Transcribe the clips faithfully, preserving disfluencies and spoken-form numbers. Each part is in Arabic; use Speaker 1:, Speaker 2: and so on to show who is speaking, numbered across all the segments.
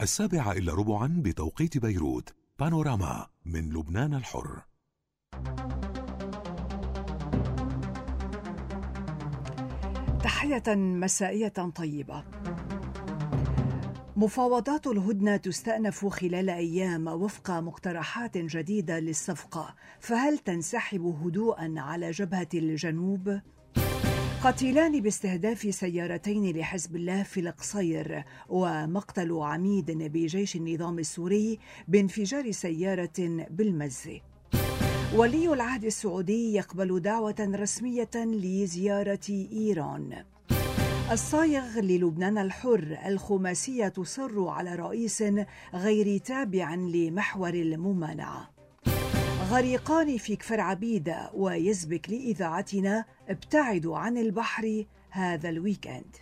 Speaker 1: السابعة إلا ربعا بتوقيت بيروت. بانوراما من لبنان الحر.
Speaker 2: تحية مسائية طيبة. مفاوضات الهدنة تستأنف خلال أيام وفق مقترحات جديدة للصفقة، فهل تنسحب هدوءا على جبهة الجنوب؟ قتيلان باستهداف سيارتين لحزب الله في القصير، ومقتل عميد بجيش النظام السوري بانفجار سيارة بالمزة. ولي العهد السعودي يقبل دعوة رسمية لزيارة إيران. الصايغ للبنان الحر: الخماسية تصر على رئيس غير تابع لمحور الممانعة. غريقان في كفر عبيدة ويزبك لإذاعتنا ابتعدوا عن البحر هذا الويكند.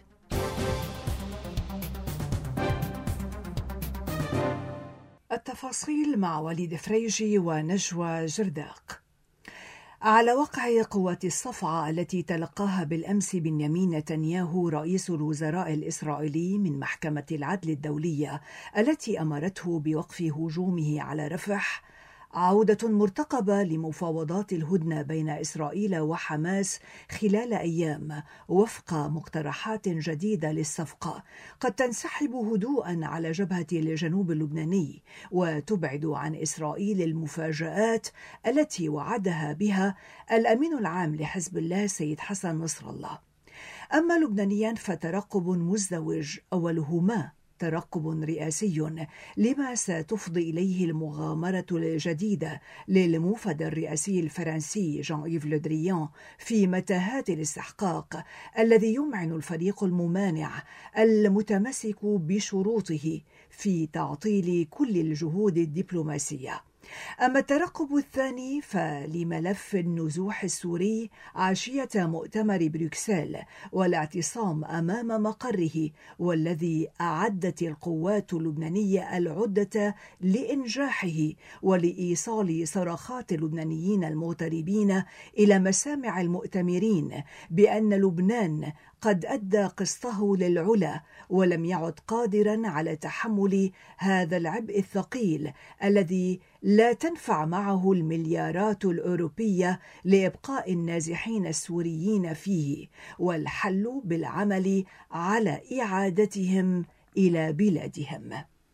Speaker 2: التفاصيل مع وليد فريجي ونجوى جرداق. على وقع قوات الصفعة التي تلقاها بالأمس بنيامين نتنياهو رئيس الوزراء الإسرائيلي من محكمة العدل الدولية التي أمرته بوقف هجومه على رفح، عودة مرتقبة لمفاوضات الهدنة بين إسرائيل وحماس خلال أيام وفق مقترحات جديدة للصفقة قد تنسحب هدوءا على جبهة الجنوب اللبناني وتبعد عن إسرائيل المفاجآت التي وعدها بها الأمين العام لحزب الله سيد حسن نصر الله. أما لبنانيا فترقب مزدوج، أولهما ترقب رئاسي لما ستفضي إليه المغامرة الجديدة للموفد الرئاسي الفرنسي جان إيف لو دريان في متاهات الاستحقاق الذي يمعن الفريق الممانع المتمسك بشروطه في تعطيل كل الجهود الدبلوماسية. أما الترقب الثاني فلملف النزوح السوري عشية مؤتمر بروكسل والاعتصام أمام مقره، والذي أعدت القوات اللبنانية العدة لإنجاحه ولإيصال صرخات اللبنانيين المغتربين إلى مسامع المؤتمرين بأن لبنان قد أدى قسطه للعلا ولم يعد قادرا على تحمل هذا العبء الثقيل الذي لا تنفع معه المليارات الأوروبية لإبقاء النازحين السوريين فيه، والحل بالعمل على إعادتهم إلى بلادهم.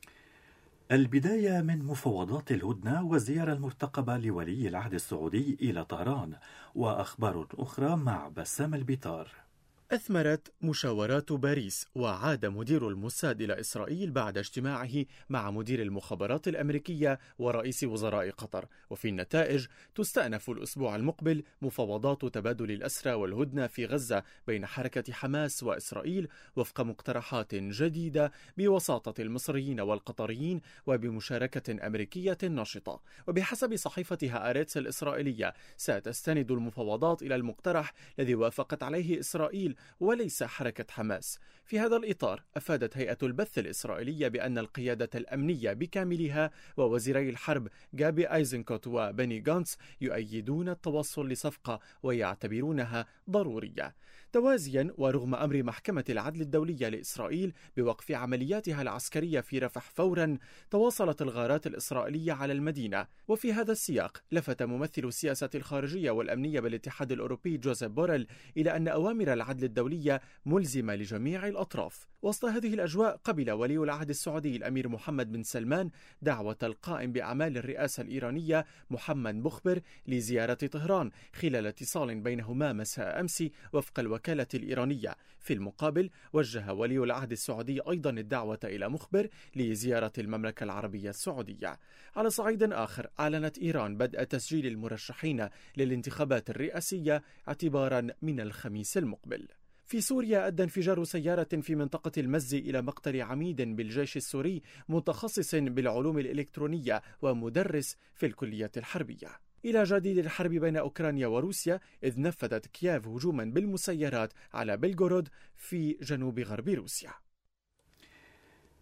Speaker 3: البداية من مفاوضات الهدنة والزيارة المرتقبة لولي العهد السعودي إلى طهران، وأخبار أخرى مع بسام البيطار.
Speaker 4: أثمرت مشاورات باريس وعاد مدير الموساد إلى إسرائيل بعد اجتماعه مع مدير المخابرات الأمريكية ورئيس وزراء قطر، وفي النتائج تستأنف الأسبوع المقبل مفاوضات تبادل الأسرى والهدنة في غزة بين حركة حماس وإسرائيل وفق مقترحات جديدة بوساطة المصريين والقطريين وبمشاركة أمريكية نشطة. وبحسب صحيفة هآرتس الإسرائيلية ستستند المفاوضات إلى المقترح الذي وافقت عليه إسرائيل وليس حركة حماس. في هذا الإطار أفادت هيئة البث الإسرائيلية بأن القيادة الأمنية بكاملها ووزيري الحرب جابي أيزنكوت وبني غانتس يؤيدون التوصل لصفقة ويعتبرونها ضرورية. توازيا ورغم أمر محكمة العدل الدولية لإسرائيل بوقف عملياتها العسكرية في رفح فورا، تواصلت الغارات الإسرائيلية على المدينة. وفي هذا السياق لفت ممثل السياسة الخارجية والأمنية بالاتحاد الأوروبي جوزيف بوريل إلى أن أوامر العدل الدولية ملزمة لجميع الأطراف. وسط هذه الأجواء قبل ولي العهد السعودي الأمير محمد بن سلمان دعوة القائم بأعمال الرئاسة الإيرانية محمد بخبر لزيارة طهران خلال اتصال بينهما مساء أمس وفق الوكالة الإيرانية. في المقابل وجه ولي العهد السعودي أيضا الدعوة إلى مخبر لزيارة المملكة العربية السعودية. على صعيد آخر أعلنت إيران بدء تسجيل المرشحين للانتخابات الرئاسية اعتبارا من الخميس المقبل. في سوريا أدى انفجار سيارة في منطقة المزي إلى مقتل عميد بالجيش السوري متخصص بالعلوم الإلكترونية ومدرس في الكلية الحربية. إلى جديد الحرب بين أوكرانيا وروسيا، إذ نفذت كييف هجوما بالمسيرات على بلغورود في جنوب غرب روسيا.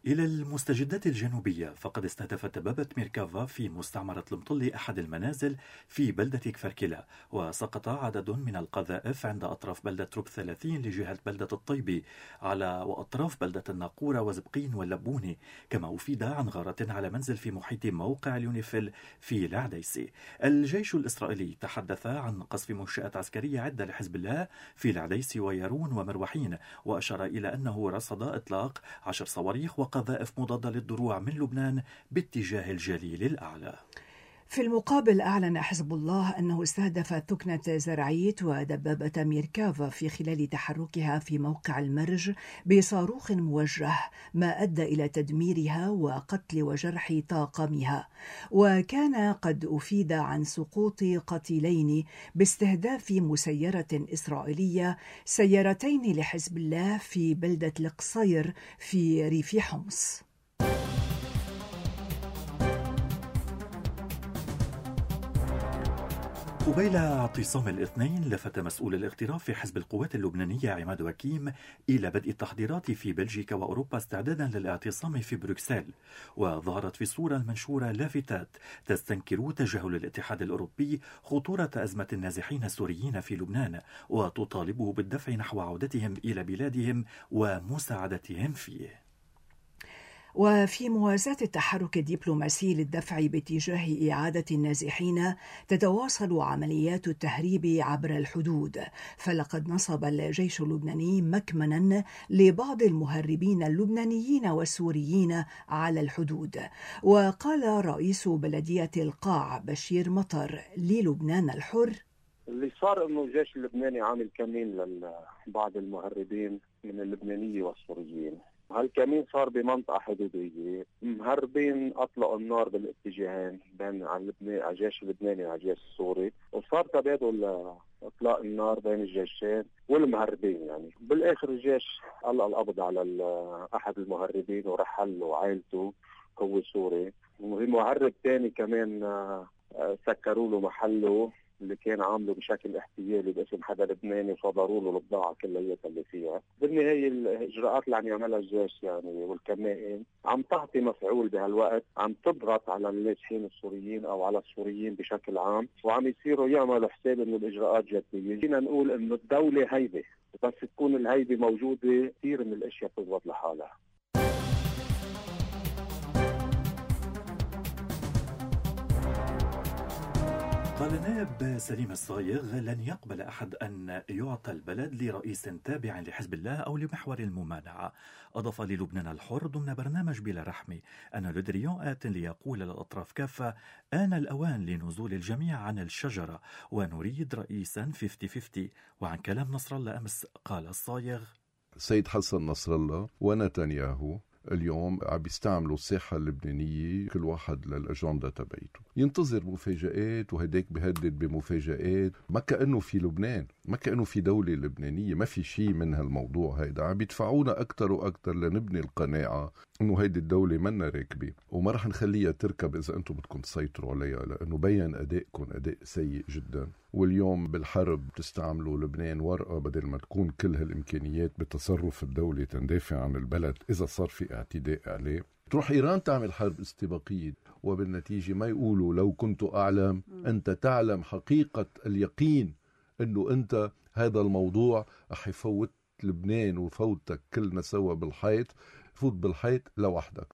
Speaker 3: إلى المستجدات الجنوبية، فقد استهدفت دبابة ميركافا في مستعمرة المطلي أحد المنازل في بلدة كفركلة، وسقط عدد من القذائف عند أطراف بلدة روب ثلاثين لجهة بلدة الطيبي على وأطراف بلدة الناقورة وزبقين واللبوني، كما أفيد عن غارة على منزل في محيط موقع اليونيفيل في العديسي. الجيش الإسرائيلي تحدث عن قصف منشآت عسكرية عدة لحزب الله في العديسي ويارون ومروحين، وأشار إلى أنه رصد إطلاق عشر صواريخ وقذائف مضادة للدروع من لبنان باتجاه الجليل الأعلى.
Speaker 2: في المقابل أعلن حزب الله أنه استهدف ثكنة زرعيت ودبابة ميركافا في خلال تحركها في موقع المرج بصاروخ موجه، ما أدى إلى تدميرها وقتل وجرح طاقمها، وكان قد أفيد عن سقوط قتيلين باستهداف مسيرة إسرائيلية سيارتين لحزب الله في بلدة القصير في ريف حمص.
Speaker 3: قبيل اعتصام الاثنين، لفت مسؤول الاغتراب في حزب القوات اللبنانية عماد وكيم إلى بدء التحضيرات في بلجيكا وأوروبا استعدادا للاعتصام في بروكسل، وظهرت في الصورة المنشورة لافتات تستنكر تجاهل الاتحاد الأوروبي خطورة أزمة النازحين السوريين في لبنان، وتطالبه بالدفع نحو عودتهم إلى بلادهم ومساعدتهم فيه.
Speaker 2: وفي موازاة التحرك الدبلوماسي للدفع باتجاه إعادة النازحين، تتواصل عمليات التهريب عبر الحدود، فلقد نصب الجيش اللبناني مكمنا لبعض المهربين اللبنانيين والسوريين على الحدود. وقال رئيس بلدية القاع بشير مطر للبنان الحر:
Speaker 5: اللي صار انه الجيش اللبناني عامل كمين لبعض المهربين من اللبنانيين والسوريين. هالكمين صار بمنطقة حدودية، مهربين أطلقوا النار بالاتجاهين بين على الجيش اللبناني وعلى الجيش السوري، وصار تبادل إطلاق النار بين الجيشين والمهربين. يعني بالآخر الجيش ألقى القبض على أحد المهربين ورحل له وعائلته، هو سوري، ومهرب تاني كمان سكروا له محله اللي كان عامله بشكل احتيالي باسم حدا لبناني، وصدروا له البضاعه كلياتها اللي فيها. بالنهايه الاجراءات اللي عم يعملها الجيش يعني والكمائن عم تعطي مفعول بهالوقت، عم تضغط على النازحين السوريين او على السوريين بشكل عام، وعم يصيروا يعملوا حساب انه الاجراءات جديه. فينا نقول انه الدوله هيبه، بس تكون الهيبه موجوده كثير من الاشياء بتضبط لحالها.
Speaker 3: قال النائب سليم الصايغ: لن يقبل أحد أن يعطى البلد لرئيس تابع لحزب الله أو لمحور الممانعة. أضاف للبنان الحر ضمن برنامج بلا رحمة أن لودريون آت ليقول للأطراف كافة: آن الأوان لنزول الجميع عن الشجرة ونريد رئيسا خمسين خمسين. وعن كلام نصر الله أمس قال الصايغ:
Speaker 6: سيد حسن نصر الله ونتنياهو اليوم عم بيستعملوا الساحة اللبنانية كل واحد للأجندة تبعيته، ينتظر مفاجآت وهداك بيهدد بمفاجآت، ما كأنه في لبنان، ما كأنه في دولة لبنانية، ما في شيء من هالموضوع هيدا. عم بيدفعونا أكتر وأكتر لنبني القناعة إنه هيدي الدولة منا راكبة وما رح نخليها تركب إذا أنتم بدكم تسيطروا عليها، لأنه بيّن أدائكم أداء سيء جدا. واليوم بالحرب تستعملوا لبنان ورقة بدل ما تكون كل هالإمكانيات بتصرف الدولة تندافع عن البلد إذا صار في اعتداء عليه. تروح إيران تعمل حرب استباقية، وبالنتيجة ما يقولوا لو كنت أعلم. أنت تعلم حقيقة اليقين أنه أنت هذا الموضوع رح يفوت لبنان وفوتك كلنا سوا بالحيط، فوت بالحيط لوحدك.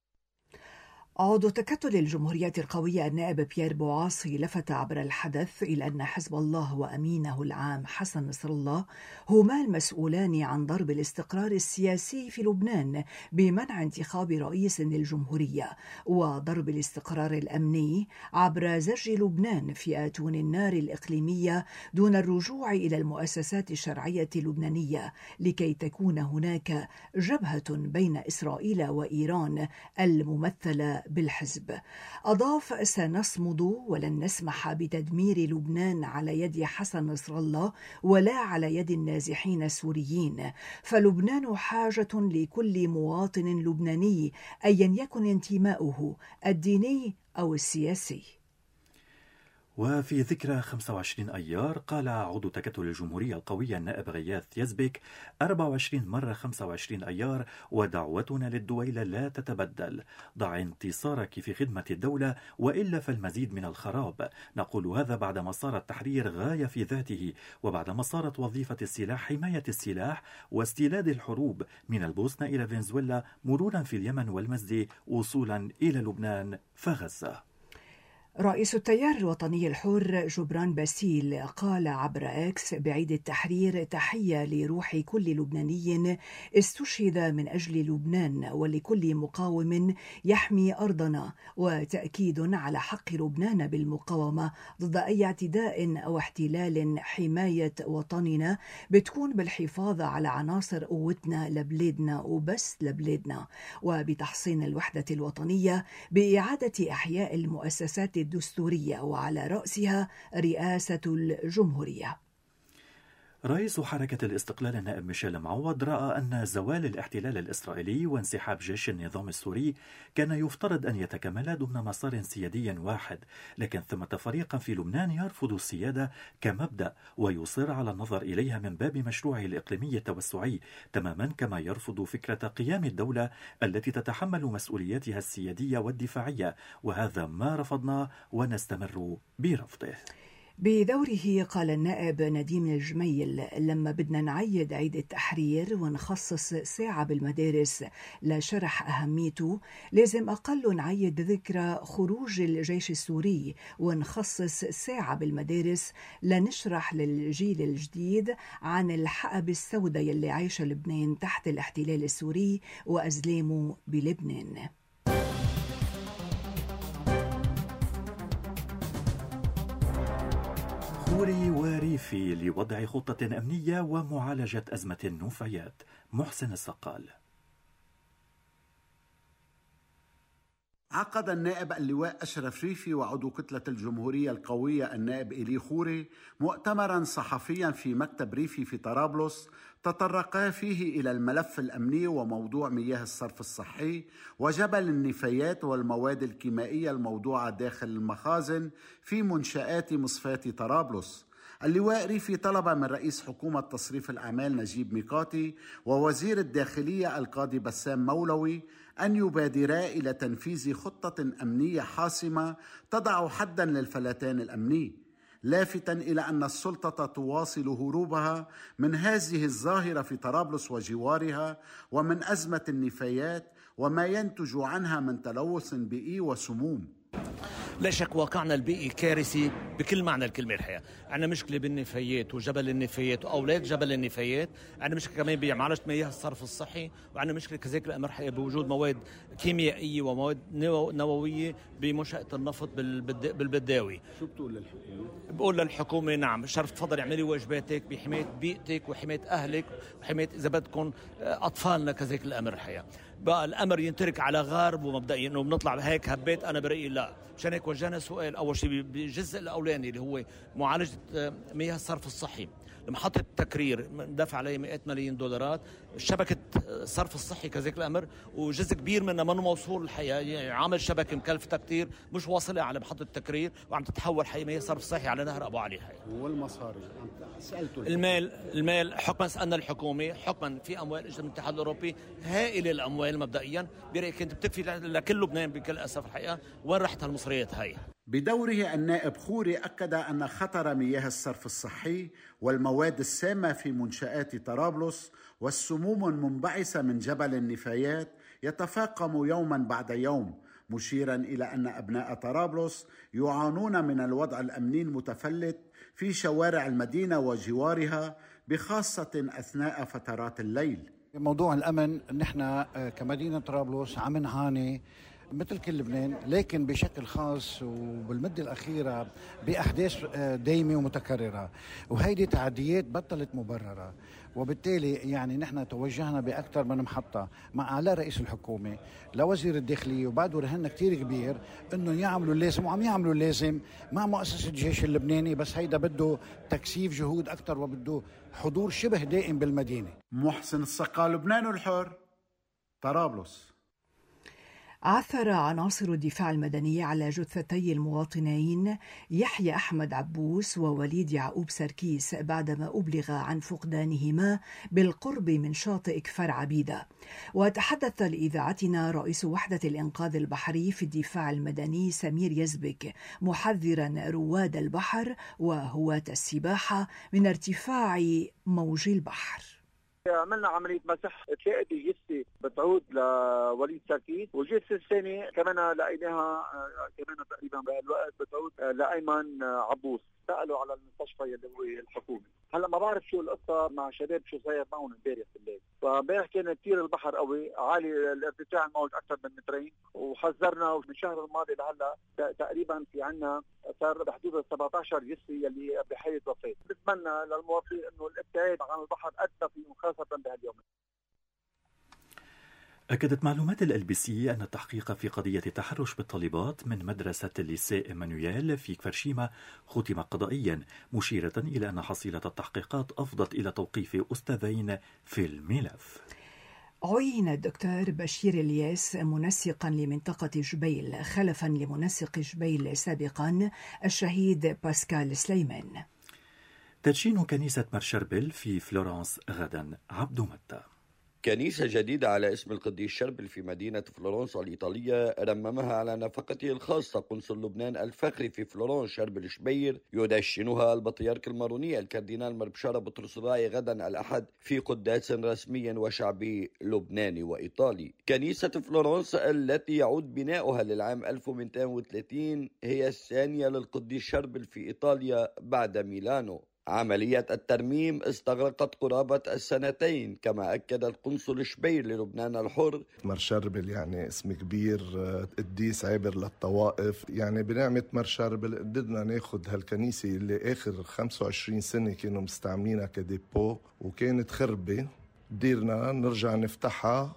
Speaker 2: عضو تكتل الجمهورية القوية النائب بيير بوعاصي لفت عبر الحدث إلى أن حزب الله وأمينه العام حسن نصر الله هما المسؤولان عن ضرب الاستقرار السياسي في لبنان بمنع انتخاب رئيس للجمهورية، وضرب الاستقرار الأمني عبر زج لبنان في آتون النار الإقليمية دون الرجوع إلى المؤسسات الشرعية اللبنانية، لكي تكون هناك جبهة بين إسرائيل وإيران الممثلة بالحزب. أضاف: سنصمد ولن نسمح بتدمير لبنان على يد حسن نصر الله ولا على يد النازحين السوريين، فلبنان حاجة لكل مواطن لبناني أيا يكن انتماؤه الديني أو السياسي.
Speaker 3: وفي ذكرى خمسة وعشرين أيار قال عضو تكتل الجمهورية القوية النائب غياث يزبك: أربعة وعشرين مرة خمسة وعشرين أيار ودعوتنا للدويلة لا تتبدل. ضع انتصارك في خدمة الدولة وإلا فالمزيد من الخراب. نقول هذا بعدما صار التحرير غاية في ذاته، وبعدما صارت وظيفة السلاح حماية السلاح واستيلاد الحروب من البوسنة إلى فنزويلا مرورا في اليمن والمزد وصولا إلى لبنان فغزة.
Speaker 2: رئيس التيار الوطني الحر جبران باسيل قال عبر اكس بعيد التحرير: تحية لروح كل لبناني استشهد من أجل لبنان ولكل مقاوم يحمي أرضنا، وتأكيد على حق لبنان بالمقاومة ضد أي اعتداء أو احتلال. حماية وطننا بتكون بالحفاظ على عناصر قوتنا لبلادنا وبس لبلادنا، وبتحصين الوحدة الوطنية، بإعادة إحياء المؤسسات الدستورية وعلى رأسها رئاسة الجمهورية.
Speaker 3: رئيس حركة الاستقلال النائب ميشيل معوض رأى أن زوال الاحتلال الإسرائيلي وانسحاب جيش النظام السوري كان يفترض أن يتكاملا ضمن مسار سيادي واحد، لكن ثمة فريقا في لبنان يرفض السيادة كمبدأ ويصر على النظر إليها من باب مشروعه الإقليمي التوسعي، تماما كما يرفض فكرة قيام الدولة التي تتحمل مسؤولياتها السيادية والدفاعية، وهذا ما رفضنا ونستمر برفضه.
Speaker 2: بدوره قال النائب نديم الجميل: لما بدنا نعيد عيد التحرير ونخصص ساعة بالمدارس لشرح أهميته، لازم أقل نعيد ذكرى خروج الجيش السوري ونخصص ساعة بالمدارس لنشرح للجيل الجديد عن الحقب السوداء يلي عايشة لبنان تحت الاحتلال السوري وأزلامه بلبنان.
Speaker 3: خوري وريفي لوضع خطة أمنية ومعالجة أزمة النفايات. محسن الصقال.
Speaker 7: عقد النائب اللواء أشرف ريفي وعضو كتلة الجمهورية القوية النائب إلي خوري مؤتمرا صحفيا في مكتب ريفي في طرابلس تطرقا فيه إلى الملف الأمني وموضوع مياه الصرف الصحي وجبل النفايات والمواد الكيميائية الموضوعة داخل المخازن في منشآت مصفاة طرابلس. اللواء ريفي طلب من رئيس حكومة تصريف الأعمال نجيب ميقاتي ووزير الداخلية القاضي بسام مولوي أن يبادرا إلى تنفيذ خطة أمنية حاسمة تضع حدا للفلتان الأمني، لافتا إلى أن السلطة تواصل هروبها من هذه الظاهرة في طرابلس وجوارها ومن أزمة النفايات وما ينتج عنها من تلوث بيئي وسموم.
Speaker 8: لا شك واقعنا البيئي كارثي بكل معنى الكلمة الحقيقة. عندنا مشكلة بالنفايات وجبل النفايات وأولاد جبل النفايات، عندنا مشكلة كمان بمعالجة مياه الصرف الصحي، وعندنا مشكلة كذلك الأمر حقيقة بوجود مواد كيميائية ومواد نووية بمنشأة النفط بالبداوي.
Speaker 7: شو بتقول للحكومة؟
Speaker 8: بقول للحكومة نعم شرف تفضل اعملي واجباتك بحماية بيئتك وحماية أهلك وحماية إذا بدكم أطفالنا كذلك الأمر الحقيقة. بقى الأمر ينترك على غارب ومبدئيا إنه بنطلع هيك هبيت أنا برأيي لا. عشان هيك وجهنا سؤال أول شيء بالجزء الأولاني اللي هو معالجة مياه الصرف الصحي، محطة تكرير دفع عليه مئة ملايين دولارات، شبكة الصرف الصحي كذلك الأمر وجزء كبير منها منه موصول الحقيقة، يعني عامل شبكة مكلفتها كتير مش واصلة على محطة تكرير وعم تتحول حقيقة مياه الصرف الصحي على نهر أبو علي الحقيقة.
Speaker 7: والمصاري سألته
Speaker 8: المال المال حكما سألنا الحكومة حكما في أموال إجت من الاتحاد الأوروبي هائلة الأموال مبدئيا برأيك كنت بتكفي لكل لبنان بكل أسف الحقيقة، وين رحت هالمصريات هاي؟
Speaker 7: بدوره النائب خوري أكد أن خطر مياه الصرف الصحي والمواد السامة في منشآت طرابلس والسموم المنبعثة من جبل النفايات يتفاقم يوما بعد يوم، مشيرا إلى أن أبناء طرابلس يعانون من الوضع الأمني المتفلت في شوارع المدينة وجوارها بخاصة أثناء فترات الليل.
Speaker 9: موضوع الأمن نحن كمدينة طرابلس عم نعاني مثل كل لبنان، لكن بشكل خاص وبالمدة الأخيرة بأحداث دايمة ومتكررة، وهيدي تعديات بطلت مبررة، وبالتالي يعني نحن توجهنا بأكثر من محطة مع أعلى رئيس الحكومة لوزير الداخلية وبعده رهنا كتير كبير إنه يعملوا اللازم، وعم يعملوا اللازم مع مؤسسة الجيش اللبناني، بس هيدا بده تكثيف جهود أكثر وبده حضور شبه دائم بالمدينة.
Speaker 7: محسن الصقال، لبنان الحر، طرابلس.
Speaker 2: عثر عناصر الدفاع المدني على جثتي المواطنين يحيى أحمد عبوس ووليد يعقوب سركيس بعدما أبلغ عن فقدانهما بالقرب من شاطئ كفر عبيدة. وتحدث لإذاعتنا رئيس وحدة الإنقاذ البحري في الدفاع المدني سمير يزبك محذرا رواد البحر وهواة السباحة من ارتفاع موج البحر.
Speaker 5: عملنا عملية مسح، تلاقي جثة بتعود لوليد سركيس، والجثة الثانية كمان لقيناها كمان تقريبا بالوقت بتعود لأيمن عبوس. سألوا على المستشفى اللي هو الحكومي. هلا ما بعرف شو القصة مع شباب شو صاير معهم امبارح بالليل، فامبارح كان كثير البحر قوي عالي، الارتفاع الموج أكثر من مترين، وحذرنا من الشهر الماضي لهلا تقريبا في عنا صار بحدود ال سبعة عشر جثة يلي بحالة وفاة. بتمنى للمواطنين انه الابتعاد عن البحر أدنى فيه خاصة بهاليوم.
Speaker 3: أكدت معلومات ال بي سي أن التحقيق في قضية التحرش بالطالبات من مدرسة الليسي إيمانويل في كفرشيمة ختم قضائيا، مشيرة إلى أن حصيلة التحقيقات أفضت إلى توقيف أستاذين في الملف.
Speaker 2: عين الدكتور بشير الياس منسقا لمنطقة جبيل خلفا لمنسق جبيل سابقا الشهيد باسكال سليمان.
Speaker 3: تدشين كنيسة مرشربل في فلورنس غدا. عبد متى.
Speaker 10: كنيسة جديدة على اسم القديس شربل في مدينة فلورنس الإيطالية رممها على نفقته الخاصة قنصل لبنان الفخري في فلورنس شربل شبير، يدشنها البطريرك الماروني الكاردينال مربشارة بطرس الراعي غدا الأحد في قداس رسمي وشعبي لبناني وإيطالي. كنيسة فلورنس التي يعود بناؤها للعام ألف ومئتين وثلاثين هي الثانية للقديس شربل في إيطاليا بعد ميلانو. عملية الترميم استغرقت قرابة السنتين، كما أكد القنصل شبير للبنان الحر.
Speaker 11: مرشربل يعني اسم كبير، قديس عابر للطوائف، يعني بنعمة مرشربل قدرنا ناخد هالكنيسة اللي آخر خمسة وعشرين سنة كانوا مستعملينها كديبو وكانت خربة، قدرنا نرجع نفتحها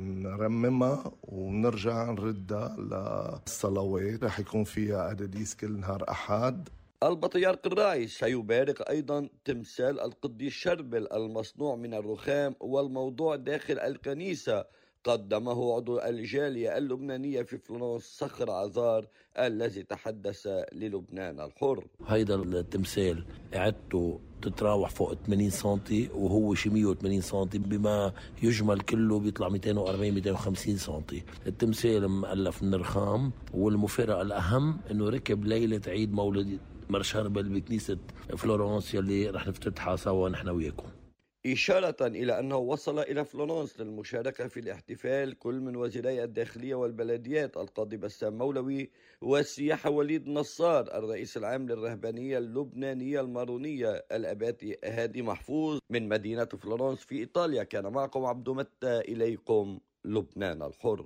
Speaker 11: ونرممها ونرجع نردها للصلوات. رح يكون فيها قداديس كل نهار أحد.
Speaker 10: البطريرك الراعي سيبارك أيضا تمثال القديس شربل المصنوع من الرخام والموضوع داخل الكنيسة، قدمه عضو الجالية اللبنانية في فلورنس صخر عزار الذي تحدث للبنان الحر.
Speaker 12: هيدا التمثال قعدته تتراوح فوق ثمانين سنتي وهو شي مئة وثمانين سنتي، بما يجمل كله بيطلع مئتين وأربعين مئتين وخمسين سنتي. التمثال مؤلف من الرخام، والمفارقة الأهم إنه ركب ليلة عيد مولد مرشربل بكنيسة فلورنس يلي رح نفتتحها سوا نحن وياكم.
Speaker 10: إشارة إلى أنه وصل إلى فلورنس للمشاركة في الاحتفال كل من وزيري الداخلية والبلديات القاضي بسام مولوي والسياحة وليد نصار، الرئيس العام للرهبانية اللبنانية المارونية الأباتي هادي محفوظ من مدينة فلورنس في إيطاليا. كان معكم عبد متى، إليكم لبنان الحر.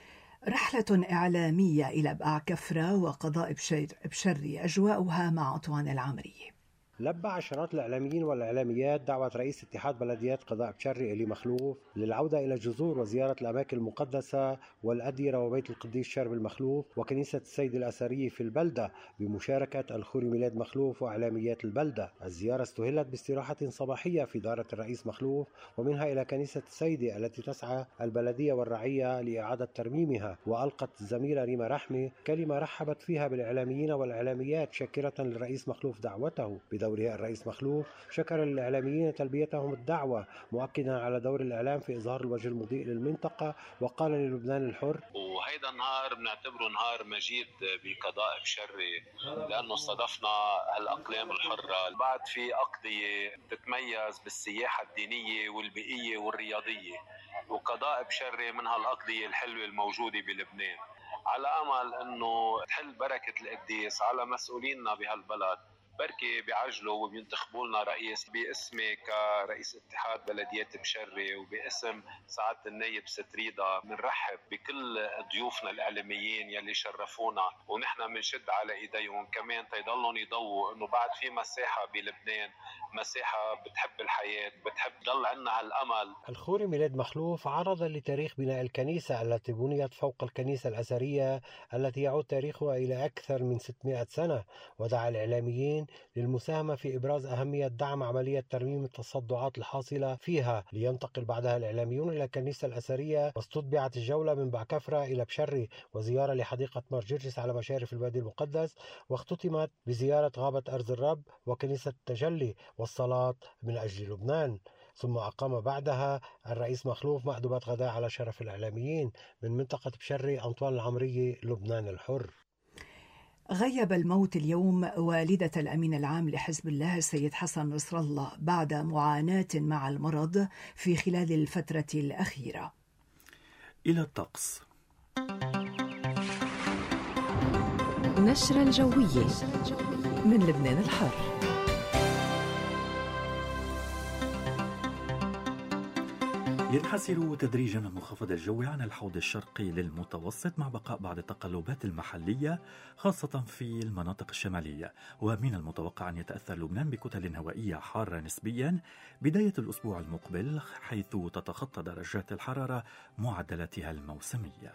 Speaker 2: رحلة إعلامية إلى بقاع كفرة وقضاء بشري أجواؤها مع عطوان العمري.
Speaker 13: لبى عشرات الإعلاميين والإعلاميات دعوة رئيس اتحاد بلديات قضاء بشري إلي مخلوف للعودة إلى الجذور وزيارة الأماكن المقدسة والأديرة وبيت القديس شرب المخلوف وكنيسة السيد الأثرية في البلدة بمشاركة الخوري ميلاد مخلوف وإعلاميات البلدة. الزيارة استهلت باستراحة صباحية في دارة الرئيس مخلوف ومنها إلى كنيسة السيدة التي تسعى البلدية والرعية لإعادة ترميمها. وألقت الزميلة ريما رحمة كلمة رحبت فيها بالإعلاميين والإعلاميات شاكرة للرئيس مخلوف دعوته. بدوره الرئيس مخلوف شكر الإعلاميين تلبيتهم الدعوة، مؤكدا على دور الإعلام في إظهار الوجه المضيء للمنطقة، وقال للبنان الحر:
Speaker 14: وهيدا النهار بنعتبره نهار مجيد بقضاء بشري لأنه استضفنا هالأقلام الحرة. بعد في أقضية تتميز بالسياحة الدينية والبيئية والرياضية، وقضاء بشري من هالأقضية الحلوة الموجودة بلبنان، على أمل أنه تحل بركة القديس على مسؤوليننا بهالبلد، بركي بيعجلوا وبينتخبوا لنا رئيس. باسمي كرئيس اتحاد بلديات بشري وباسم سعادة النايب ستريدا بنرحب بكل ضيوفنا الإعلاميين يلي شرفونا، ونحن بنشد على ايديهم كمان تيضلون يضووا انه بعد في مساحة بلبنان، مساحة بتحب الحياة، بتحب ضل عنا هالأمل.
Speaker 13: الخوري ميلاد مخلوف عرض لتاريخ بناء الكنيسة التي بنيت فوق الكنيسة الأثرية التي يعود تاريخها إلى أكثر من ستمائة سنة، ودعا الإعلاميين للمساهمة في إبراز أهمية دعم عملية ترميم التصدعات الحاصلة فيها، لينتقل بعدها الإعلاميون إلى الكنيسة الأثرية، واستتبعت الجولة من بعكفرة إلى بشري وزيارة لحديقة مار جرجس على مشارف الوادي المقدس، واختتمت بزيارة غابة أرز الرب وكنيسة التجلي والصلاة من أجل لبنان. ثم أقام بعدها الرئيس مخلوف مأدبة غداء على شرف الإعلاميين من منطقة بشري. أنطوان العمرية، لبنان الحر.
Speaker 2: غيب الموت اليوم والدة الأمين العام لحزب الله السيد حسن نصر الله بعد معاناة مع المرض في خلال الفترة الأخيرة.
Speaker 3: إلى الطقس.
Speaker 15: نشرة الجوية من لبنان الحر.
Speaker 3: ينحسر تدريجا المنخفض الجوي عن الحوض الشرقي للمتوسط مع بقاء بعض التقلبات المحلية خاصة في المناطق الشمالية، ومن المتوقع أن يتأثر لبنان بكتل هوائية حارة نسبيا بداية الأسبوع المقبل، حيث تتخطى درجات الحرارة معدلاتها الموسمية.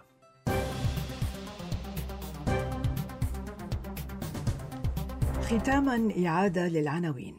Speaker 2: ختاما إعادة للعناوين.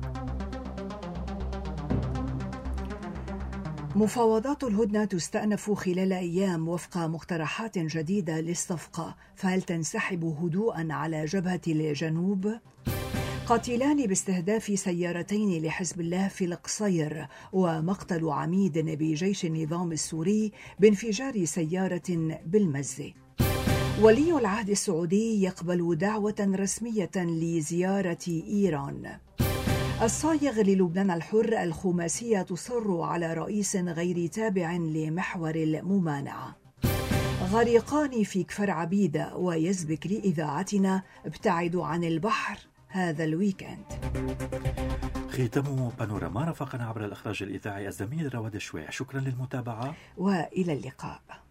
Speaker 2: مفاوضات الهدنة تستأنف خلال أيام وفق مقترحات جديدة للصفقة، فهل تنسحب هدوءا على جبهة الجنوب؟ قتيلان باستهداف سيارتين لحزب الله في القصير، ومقتل عميد بجيش النظام السوري بانفجار سيارة بالمزة. ولي العهد السعودي يقبل دعوة رسمية لزيارة إيران. الصايغ للبنان الحر: الخماسية تصر على رئيس غير تابع لمحور الممانعة. غريقان في كفر عبيدة ويزبك لإذاعتنا ابتعدوا عن البحر هذا الويكند.
Speaker 3: ختام بانوراما رافقنا عبر الإخراج الإذاعي الزميل رواد الشويع. شكرا للمتابعة
Speaker 2: وإلى اللقاء.